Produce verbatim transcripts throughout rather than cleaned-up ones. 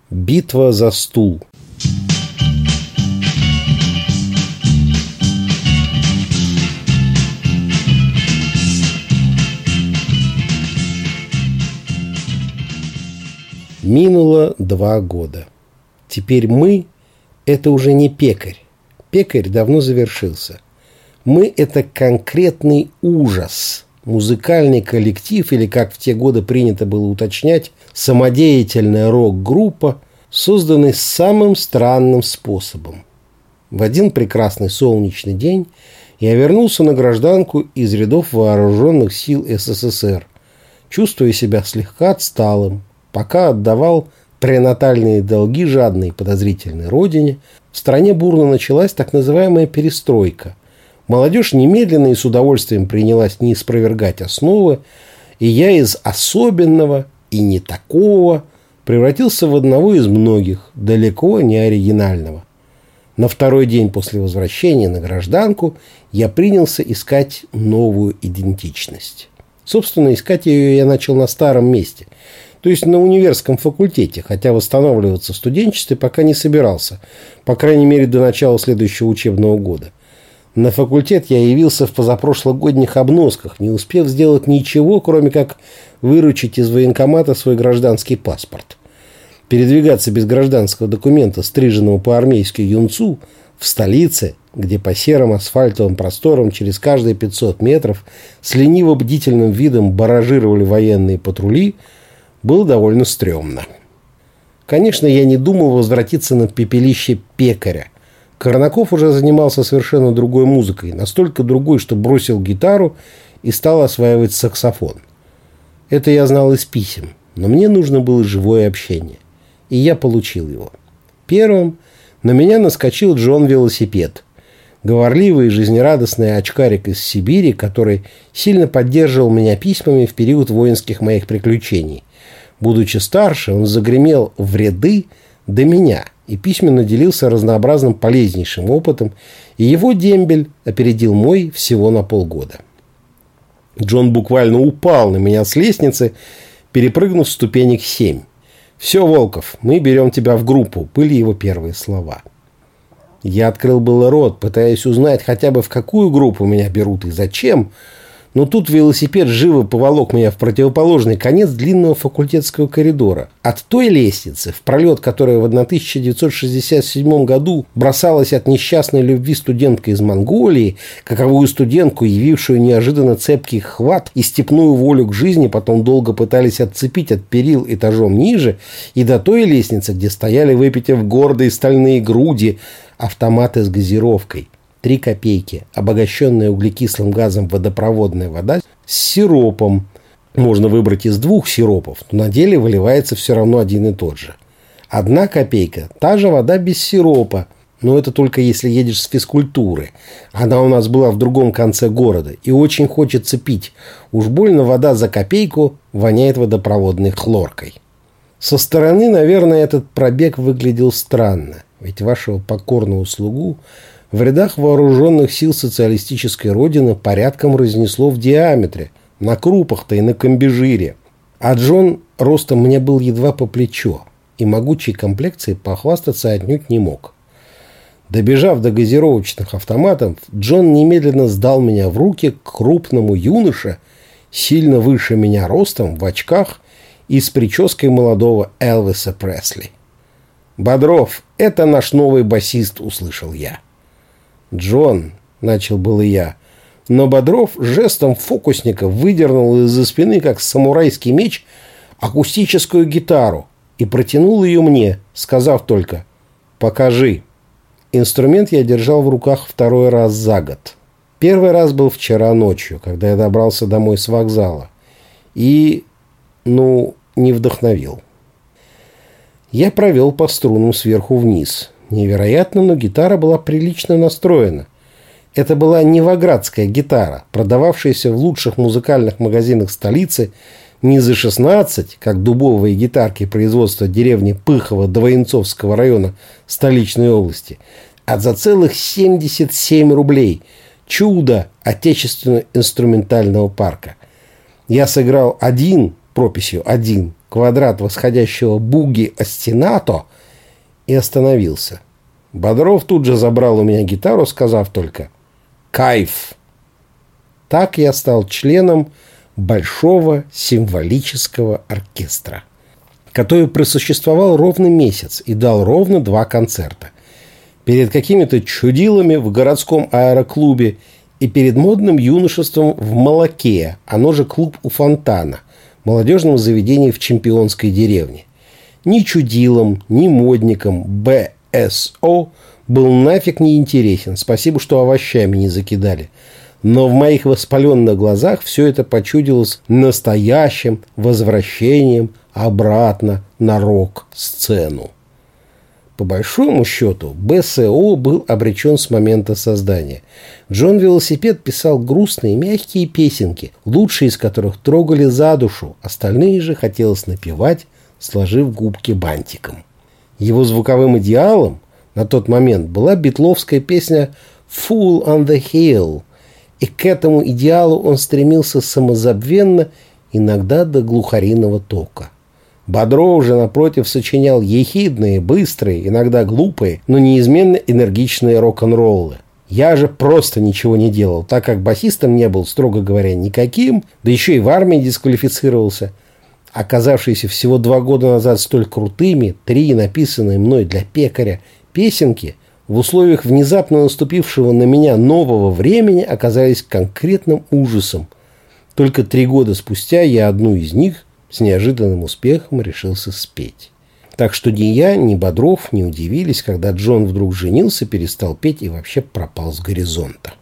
Битва за стул. Минуло два года. Теперь мы – это уже не пекарь. Пекарь давно завершился. Мы – это конкретный ужас. Музыкальный коллектив, или, как в те годы принято было уточнять, самодеятельная рок-группа, созданный самым странным способом. В один прекрасный солнечный день я вернулся на гражданку из рядов вооруженных сил СССР, чувствуя себя слегка отсталым, пока отдавал пренатальные долги жадной и подозрительной родине. В стране бурно началась так называемая перестройка. Молодежь немедленно и с удовольствием принялась не спровергать основы, и я из особенного и не такого превратился в одного из многих, далеко не оригинального. На второй день после возвращения на гражданку я принялся искать новую идентичность. Собственно, искать ее я начал на старом месте, то есть на универском факультете, хотя восстанавливаться в студенчестве пока не собирался, по крайней мере до начала следующего учебного года. На факультет я явился в позапрошлогодних обносках, не успев сделать ничего, кроме как выручить из военкомата свой гражданский паспорт. Передвигаться без гражданского документа, стриженного по-армейски юнцу, в столице, где по серым асфальтовым просторам через каждые пятьсот метров с лениво-бдительным видом баражировали военные патрули, было довольно стрёмно. Конечно, я не думал возвратиться на пепелище пекаря. Корнаков уже занимался совершенно другой музыкой, настолько другой, что бросил гитару и стал осваивать саксофон. Это я знал из писем, но мне нужно было живое общение, и я получил его. Первым на меня наскочил Джон Велосипед, говорливый и жизнерадостный очкарик из Сибири, который сильно поддерживал меня письмами в период воинских моих приключений. Будучи старше, он загремел в ряды до меня и письменно делился разнообразным полезнейшим опытом, и его дембель опередил мой всего на полгода. Джон буквально упал на меня с лестницы, перепрыгнув ступенек семь. «Все, Волков, мы берем тебя в группу», были его первые слова. Я открыл было рот, пытаясь узнать хотя бы в какую группу меня берут и зачем, но тут велосипед живо поволок меня в противоположный конец длинного факультетского коридора. От той лестницы, в пролет, которая в тысяча девятьсот шестьдесят седьмом году бросалась от несчастной любви студентка из Монголии, каковую студентку, явившую неожиданно цепкий хват и степную волю к жизни, потом долго пытались отцепить от перил этажом ниже, и до той лестницы, где стояли, выпитив гордые стальные груди, автоматы с газировкой. Три копейки, обогащенная углекислым газом водопроводная вода с сиропом. Можно выбрать из двух сиропов, но на деле выливается все равно один и тот же. Одна копейка – та же вода без сиропа, но это только если едешь с физкультуры. Она у нас была в другом конце города, и очень хочется пить. Уж больно вода за копейку воняет водопроводной хлоркой. Со стороны, наверное, этот пробег выглядел странно, ведь вашего покорного слугу в рядах вооруженных сил социалистической родины порядком разнесло в диаметре, на крупах-то и на комбижире. А Джон ростом мне был едва по плечо, и могучей комплекцией похвастаться отнюдь не мог. Добежав до газировочных автоматов, Джон немедленно сдал меня в руки к крупному юноше, сильно выше меня ростом, в очках и с прической молодого Элвиса Пресли. «Бодров, это наш новый басист», — услышал я. «Джон», — начал было я, но Бодров жестом фокусника выдернул из-за спины, как самурайский меч, акустическую гитару и протянул ее мне, сказав только «покажи». Инструмент я держал в руках второй раз за год. Первый раз был вчера ночью, когда я добрался домой с вокзала. И, ну, не вдохновил. Я провел по струнам сверху вниз. Невероятно, но гитара была прилично настроена. Это была новоградская гитара, продававшаяся в лучших музыкальных магазинах столицы не за шестнадцать, как дубовые гитарки производства деревни Пыхово Двоенцовского района столичной области, а за целых семьдесят семь рублей. Чудо отечественного инструментального парка. Я сыграл один прописью один квадрат восходящего буги остинато и остановился. Бодров тут же забрал у меня гитару, сказав только «Кайф!». Так я стал членом Большого символического оркестра, который просуществовал ровно месяц и дал ровно два концерта. Перед какими-то чудилами в городском аэроклубе и перед модным юношеством в Молоке, оно же клуб у фонтана, молодежном заведении в Чемпионской деревне. Ни чудилам, ни модникам бэ эс о был нафиг не интересен. Спасибо, что овощами не закидали. Но в моих воспаленных глазах все это почудилось настоящим возвращением обратно на рок-сцену. По большому счету, бэ эс о был обречен с момента создания. Джон Велосипед писал грустные, мягкие песенки, лучшие из которых трогали за душу, остальные же хотелось напевать, сложив губки бантиком. Его звуковым идеалом на тот момент была битловская песня «Fool on the Hill», и к этому идеалу он стремился самозабвенно, иногда до глухариного тока. Бодров же, напротив, сочинял ехидные, быстрые, иногда глупые, но неизменно энергичные рок-н-роллы. Я же просто ничего не делал, так как басистом не был, строго говоря, никаким, да еще и в армии дисквалифицировался. Оказавшиеся всего два года назад столь крутыми, три написанные мной для пекаря песенки, в условиях внезапно наступившего на меня нового времени оказались конкретным ужасом. Только три года спустя я одну из них с неожиданным успехом решился спеть. Так что ни я, ни Бодров не удивились, когда Джон вдруг женился, перестал петь и вообще пропал с горизонта.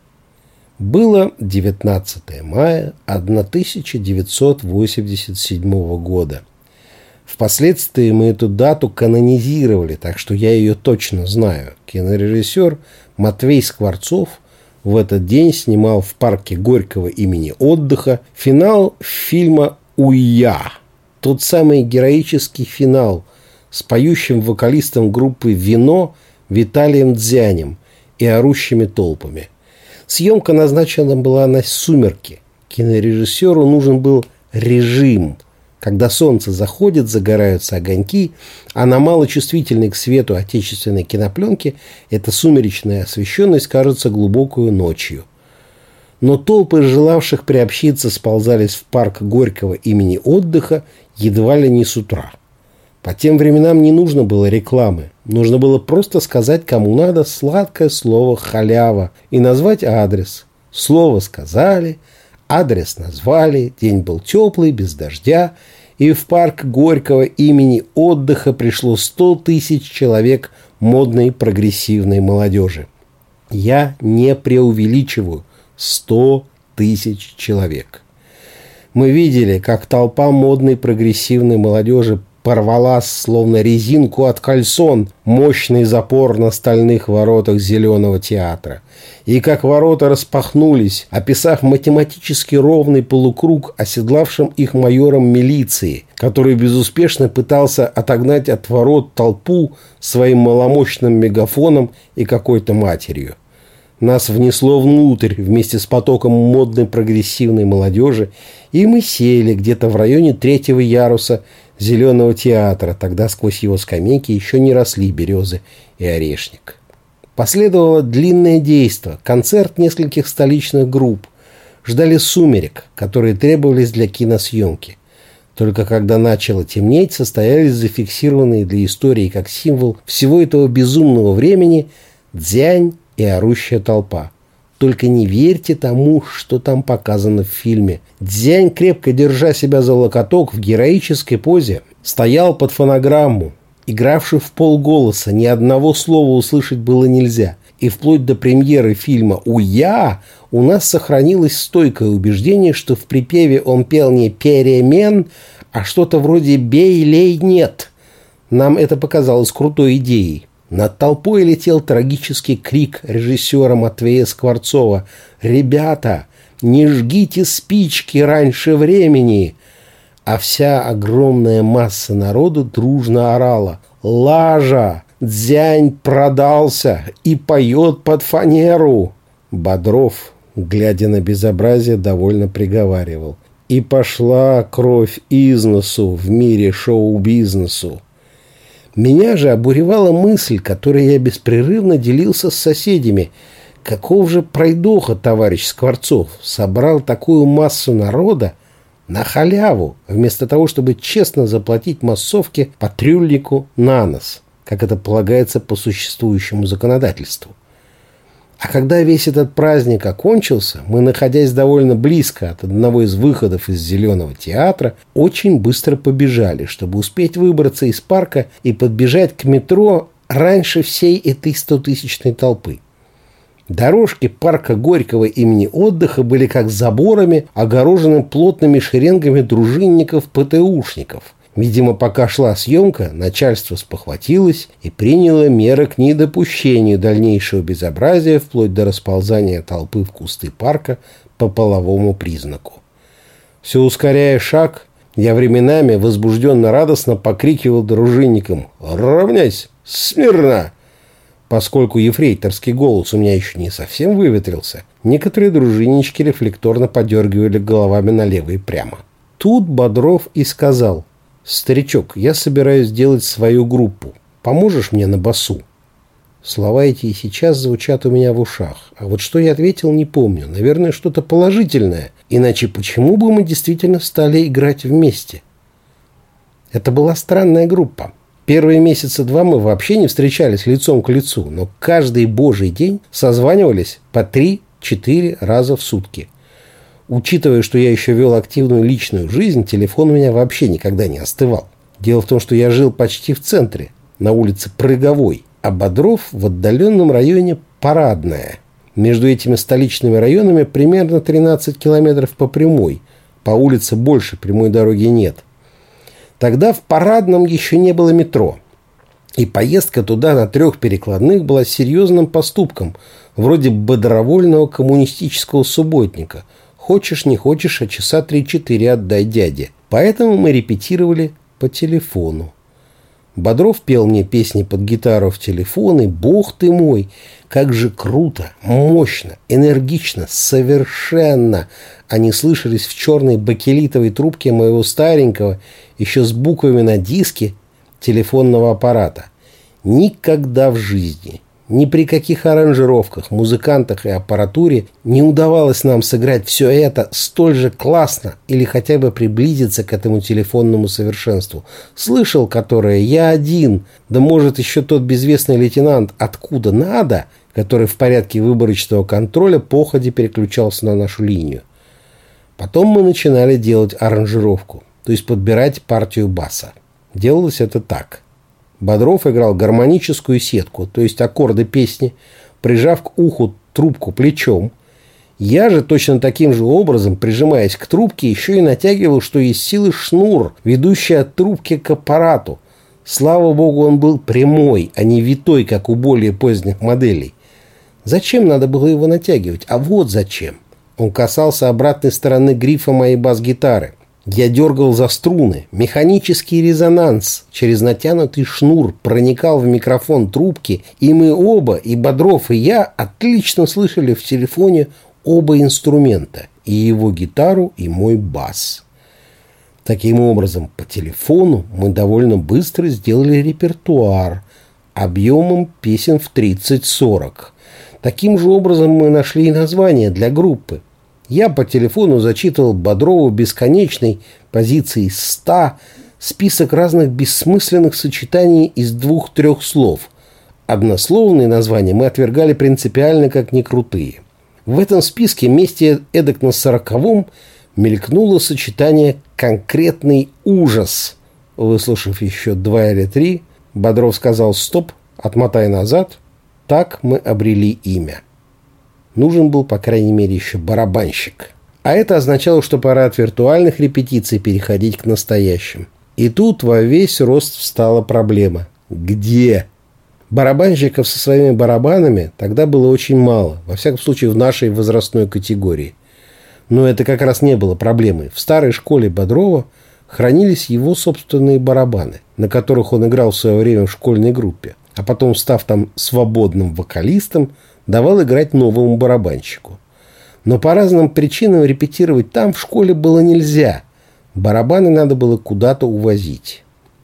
Было девятнадцатое мая тысяча девятьсот восемьдесят седьмого года. Впоследствии мы эту дату канонизировали, так что я ее точно знаю. Кинорежиссер Матвей Скворцов в этот день снимал в парке Горького имени Отдыха финал фильма «Уйя». Тот самый героический финал с поющим вокалистом группы «Вино» Виталием Дзянем и орущими толпами. Съемка назначена была на сумерки. Кинорежиссеру нужен был режим. Когда солнце заходит, загораются огоньки, а на малочувствительной к свету отечественной кинопленки эта сумеречная освещенность кажется глубокую ночью. Но толпы желавших приобщиться сползались в парк Горького имени Отдыха едва ли не с утра. По тем временам не нужно было рекламы. Нужно было просто сказать, кому надо, сладкое слово «халява» и назвать адрес. Слово сказали, адрес назвали, день был теплый, без дождя, и в парк Горького имени Отдыха пришло сто тысяч человек модной прогрессивной молодежи. Я не преувеличиваю. Сто тысяч человек. Мы видели, как толпа модной прогрессивной молодежи порвалась, словно резинку от кальсон, мощный запор на стальных воротах Зеленого театра. И как ворота распахнулись, описав математически ровный полукруг оседлавшим их майором милиции, который безуспешно пытался отогнать от ворот толпу своим маломощным мегафоном и какой-то матерью. Нас внесло внутрь вместе с потоком модной прогрессивной молодежи, и мы сели где-то в районе третьего яруса Зеленого театра. Тогда сквозь его скамейки еще не росли березы и орешник. Последовало длинное действо, концерт нескольких столичных групп. Ждали сумерек, которые требовались для киносъемки. Только когда начало темнеть, состоялись зафиксированные для истории как символ всего этого безумного времени Дзянь и орущая толпа. Только не верьте тому, что там показано в фильме. Дзянь, крепко держа себя за локоток в героической позе, стоял под фонограмму, игравший в полголоса. Ни одного слова услышать было нельзя. И вплоть до премьеры фильма «Уя» у нас сохранилось стойкое убеждение, что в припеве он пел не «перемен», а что-то вроде «бей, лей, нет». Нам это показалось крутой идеей. Над толпой летел трагический крик режиссера Матвея Скворцова: «Ребята, не жгите спички раньше времени!» А вся огромная масса народа дружно орала: «Лажа! Дзянь продался и поет под фанеру!» Бодров, глядя на безобразие, довольно приговаривал: И пошла кровь из носу в мире шоу-бизнесу. Меня же обуревала мысль, которой я беспрерывно делился с соседями. Каков же пройдоха товарищ Скворцов собрал такую массу народа на халяву, вместо того, чтобы честно заплатить массовке по трюльнику на нос, как это полагается по существующему законодательству. А когда весь этот праздник окончился, мы, находясь довольно близко от одного из выходов из Зеленого театра, очень быстро побежали, чтобы успеть выбраться из парка и подбежать к метро раньше всей этой стотысячной толпы. Дорожки парка Горького имени Отдыха были как заборами, огорожены плотными шеренгами дружинников-ПТУшников. Видимо, пока шла съемка, начальство спохватилось и приняло меры к недопущению дальнейшего безобразия вплоть до расползания толпы в кусты парка по половому признаку. Все ускоряя шаг, я временами возбужденно-радостно покрикивал дружинникам: «Равняйся! Смирно!» Поскольку ефрейторский голос у меня еще не совсем выветрился, некоторые дружиннички рефлекторно подергивали головами налево и прямо. Тут Бодров и сказал: «Старичок, я собираюсь делать свою группу. Поможешь мне на басу?» Слова эти и сейчас звучат у меня в ушах. А вот что я ответил, не помню. Наверное, что-то положительное. Иначе почему бы мы действительно стали играть вместе? Это была странная группа. Первые месяца два мы вообще не встречались лицом к лицу, но каждый божий день созванивались по три-четыре раза в сутки. Учитывая, что я еще вел активную личную жизнь, телефон у меня вообще никогда не остывал. Дело в том, что я жил почти в центре, на улице Прыговой, а Бодров в отдаленном районе Парадная. Между этими столичными районами примерно тринадцать километров по прямой. По улице больше прямой дороги нет. Тогда в Парадном еще не было метро. И поездка туда на трех перекладных была серьезным поступком, вроде бодровольного коммунистического субботника. Хочешь, не хочешь, а часа три-четыре отдай дяде. Поэтому мы репетировали по телефону. Бодров пел мне песни под гитару в телефон, и, бог ты мой, как же круто, мощно, энергично, совершенно они слышались в черной бакелитовой трубке моего старенького, еще с буквами на диске, телефонного аппарата. Никогда в жизни, ни при каких аранжировках, музыкантах и аппаратуре не удавалось нам сыграть все это столь же классно или хотя бы приблизиться к этому телефонному совершенству. Слышал, которое я один, да может еще тот безвестный лейтенант «Откуда надо», который в порядке выборочного контроля походе переключался на нашу линию. Потом мы начинали делать аранжировку, то есть подбирать партию баса. Делалось это так. Бодров играл гармоническую сетку, то есть аккорды песни, прижав к уху трубку плечом. Я же точно таким же образом, прижимаясь к трубке, еще и натягивал, что есть силы, шнур, ведущий от трубки к аппарату. Слава богу, он был прямой, а не витой, как у более поздних моделей. Зачем надо было его натягивать? А вот зачем. Он касался обратной стороны грифа моей бас-гитары. Я дергал за струны. Механический резонанс через натянутый шнур проникал в микрофон трубки, и мы оба, и Бодров, и я, отлично слышали в телефоне оба инструмента, и его гитару, и мой бас. Таким образом, по телефону мы довольно быстро сделали репертуар объемом песен в тридцать-сорок. Таким же образом мы нашли и название для группы. Я по телефону зачитывал Бодрову бесконечной позиции ста список разных бессмысленных сочетаний из двух-трех слов. Однословные названия мы отвергали принципиально как некрутые. В этом списке месте эдак на сороковом мелькнуло сочетание «конкретный ужас». Выслушав еще два или три, Бодров сказал «стоп, отмотай назад». Так мы обрели имя. Нужен был, по крайней мере, еще барабанщик. А это означало, что пора от виртуальных репетиций переходить к настоящим. И тут во весь рост встала проблема. Где? Барабанщиков со своими барабанами тогда было очень мало, во всяком случае в нашей возрастной категории. Но это как раз не было проблемой. В старой школе Бодрова хранились его собственные барабаны, на которых он играл в свое время в школьной группе. А потом, став там свободным вокалистом, давал играть новому барабанщику. Но по разным причинам репетировать там в школе было нельзя. Барабаны надо было куда-то увозить.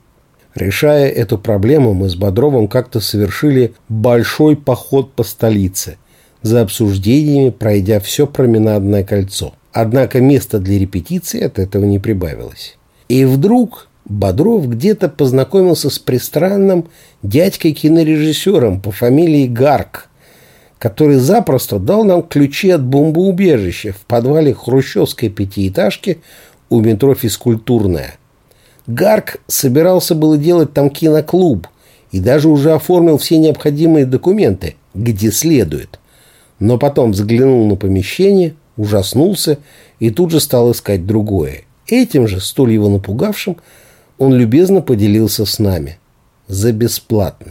Решая эту проблему, мы с Бодровым как-то совершили большой поход по столице, за обсуждениями пройдя все променадное кольцо. Однако места для репетиции от этого не прибавилось. И вдруг Бодров где-то познакомился с пристранным дядькой-кинорежиссером по фамилии Гарк, который запросто дал нам ключи от бомбоубежища в подвале хрущевской пятиэтажки у метро «Физкультурная». Гарк собирался было делать там киноклуб и даже уже оформил все необходимые документы, где следует. Но потом взглянул на помещение, ужаснулся и тут же стал искать другое. Этим же, столь его напугавшим, он любезно поделился с нами. За бесплатно.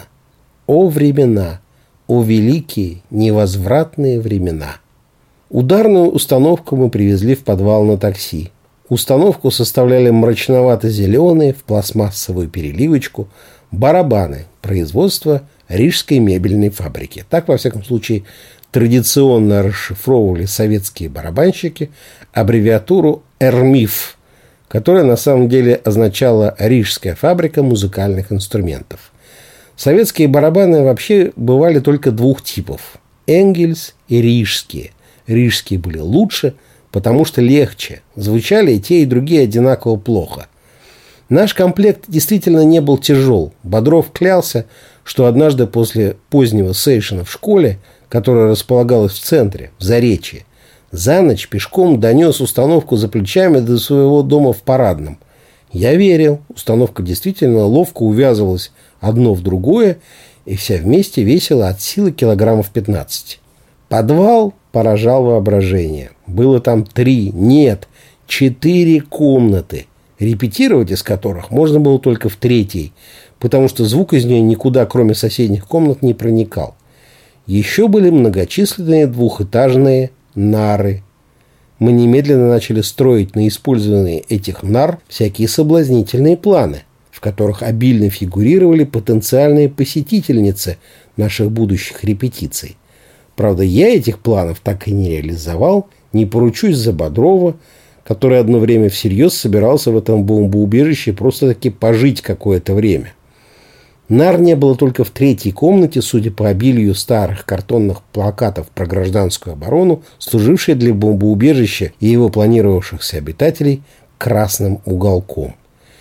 О времена! О великие, невозвратные времена! Ударную установку мы привезли в подвал на такси. Установку составляли мрачновато-зеленые в пластмассовую переливочку барабаны производства Рижской мебельной фабрики. Так, во всяком случае, традиционно расшифровывали советские барабанщики аббревиатуру эр-эм-и-эф, которая на самом деле означала «Рижская фабрика музыкальных инструментов». Советские барабаны вообще бывали только двух типов – Энгельс и рижские. Рижские были лучше, потому что легче. Звучали и те, и другие одинаково плохо. Наш комплект действительно не был тяжел. Бодров клялся, что однажды после позднего сейшена в школе, которая располагалась в центре, в Заречье, за ночь пешком донес установку за плечами до своего дома в Парадном. Я верил. Установка действительно ловко увязывалась одно в другое, и вся вместе весила от силы килограммов пятнадцать. Подвал поражал воображение. Было там три, нет, четыре комнаты, репетировать из которых можно было только в третьей, потому что звук из нее никуда, кроме соседних комнат, не проникал. Еще были многочисленные двухэтажные нары. Мы немедленно начали строить на использованные этих нар всякие соблазнительные планы, в которых обильно фигурировали потенциальные посетительницы наших будущих репетиций. Правда, я этих планов так и не реализовал, не поручусь за Бодрова, который одно время всерьез собирался в этом бомбоубежище просто-таки пожить какое-то время. Нар не было только в третьей комнате, судя по обилию старых картонных плакатов про гражданскую оборону, служившей для бомбоубежища и его планировавшихся обитателей красным уголком.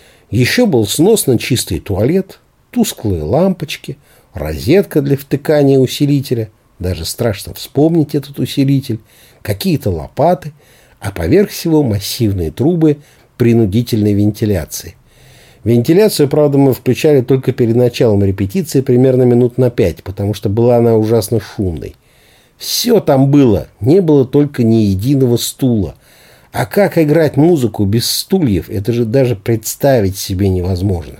Еще был сносно чистый туалет, тусклые лампочки, розетка для втыкания усилителя, даже страшно вспомнить этот усилитель, какие-то лопаты, а поверх всего массивные трубы принудительной вентиляции. Вентиляцию, правда, мы включали только перед началом репетиции примерно минут на пять, потому что была она ужасно шумной. Все там было, не было только ни единого стула. А как играть музыку без стульев, это же даже представить себе невозможно.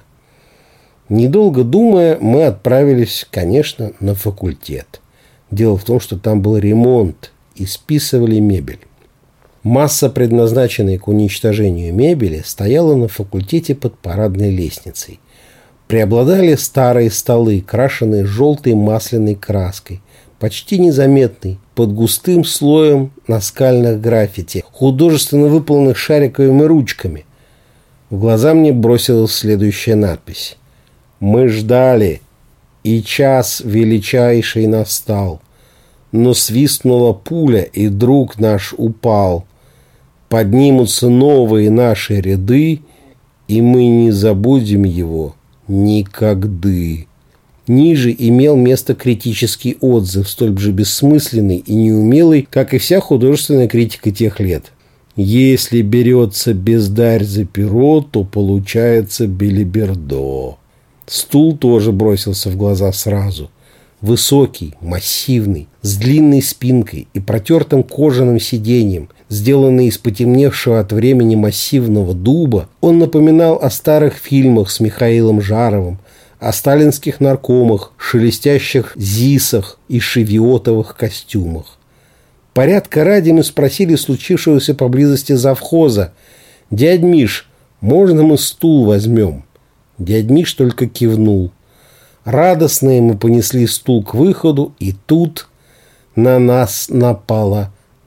Недолго думая, мы отправились, конечно, на факультет. Дело в том, что там был ремонт и списывали мебель. Масса, предназначенная к уничтожению мебели, стояла на факультете под парадной лестницей. Преобладали старые столы, крашенные желтой масляной краской, почти незаметной, под густым слоем наскальных граффити, художественно выполненных шариковыми ручками. В глаза мне бросилась следующая надпись. «Мы ждали, и час величайший настал. Но свистнула пуля, и друг наш упал. Поднимутся новые наши ряды, и мы не забудем его никогда». Ниже имел место критический отзыв, столь же бессмысленный и неумелый, как и вся художественная критика тех лет. «Если берется бездарь за перо, то получается белибердо». Стул тоже бросился в глаза сразу. Высокий, массивный, с длинной спинкой и протертым кожаным сиденьем, сделанный из потемневшего от времени массивного дуба, он напоминал о старых фильмах с Михаилом Жаровым, о сталинских наркомах, шелестящих зисах и шевиотовых костюмах. Порядка ради мы спросили случившегося поблизости завхоза: «Дядь Миш, можно мы стул возьмем?» Дядь Миш только кивнул. Радостные мы понесли стул к выходу, и тут на нас напала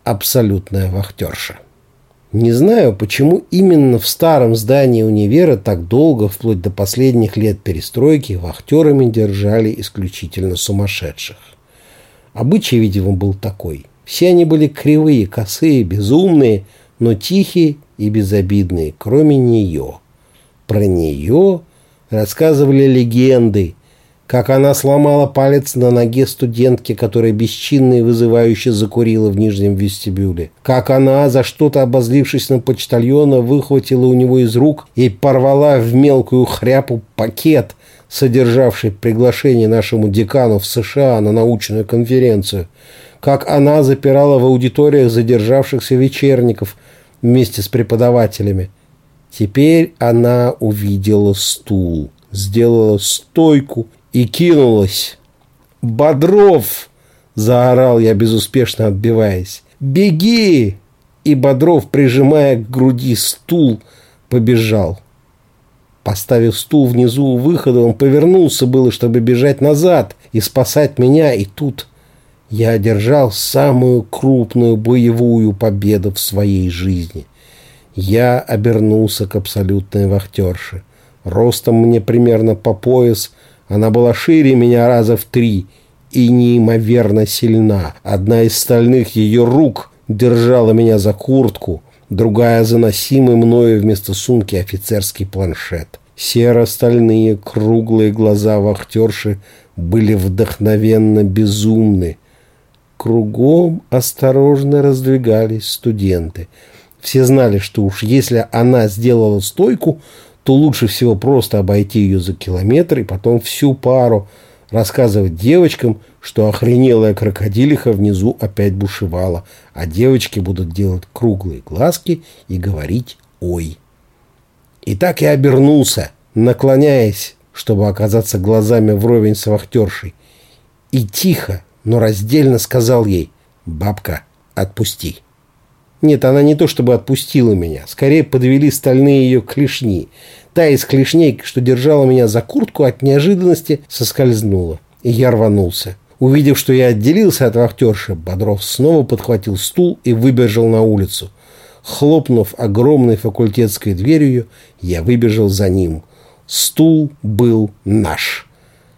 абсолютная вахтерша. Не знаю, почему именно в старом здании универа так долго, вплоть до последних лет перестройки, вахтерами держали исключительно сумасшедших. Обычай, видимо, был такой. Все они были кривые, косые, безумные, но тихие и безобидные, кроме нее. Про нее рассказывали легенды, как она сломала палец на ноге студентки, которая бесчинно и вызывающе закурила в нижнем вестибюле. Как она, за что-то обозлившись на почтальона, выхватила у него из рук и порвала в мелкую хряпу пакет, содержавший приглашение нашему декану в США на научную конференцию. Как она запирала в аудиториях задержавшихся вечерников вместе с преподавателями. Теперь она увидела стул, сделала стойку и кинулась. «Бодров!» – заорал я, безуспешно отбиваясь. «Беги!» И Бодров, прижимая к груди стул, побежал. Поставив стул внизу у выхода, он повернулся было, чтобы бежать назад и спасать меня, и тут я одержал самую крупную боевую победу в своей жизни. Я обернулся к абсолютной вахтерше. Ростом мне примерно по пояс, она была шире меня раза в три и неимоверно сильна. Одна из стальных ее рук держала меня за куртку, другая за носимый мною вместо сумки офицерский планшет. Серо-стальные круглые глаза вахтерши были вдохновенно безумны. Кругом осторожно раздвигались студенты. Все знали, что уж если она сделала стойку, то лучше всего просто обойти ее за километр и потом всю пару рассказывать девочкам, что охренелая крокодилиха внизу опять бушевала, а девочки будут делать круглые глазки и говорить «ой». И так я обернулся, наклоняясь, чтобы оказаться глазами вровень с вахтершей, и тихо, но раздельно сказал ей: «Бабка, отпусти». Нет, она не то чтобы отпустила меня, скорее подвели стальные ее клешни. Та из клешней, что держала меня за куртку, от неожиданности соскользнула, и я рванулся. Увидев, что я отделился от вахтерши, Бодров снова подхватил стул и выбежал на улицу. Хлопнув огромной факультетской дверью, я выбежал за ним. Стул был наш.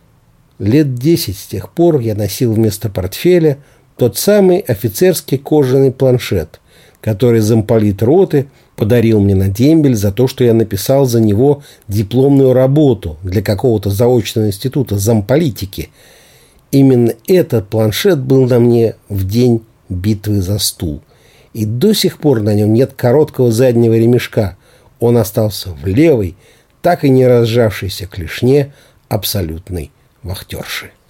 Лет десять с тех пор я носил вместо портфеля тот самый офицерский кожаный планшет, который замполит роты подарил мне на дембель за то, что я написал за него дипломную работу для какого-то заочного института замполитики. Именно этот планшет был на мне в день битвы за стул. И до сих пор на нем нет короткого заднего ремешка. Он остался в левой, так и не разжавшейся клешне абсолютной вахтерши.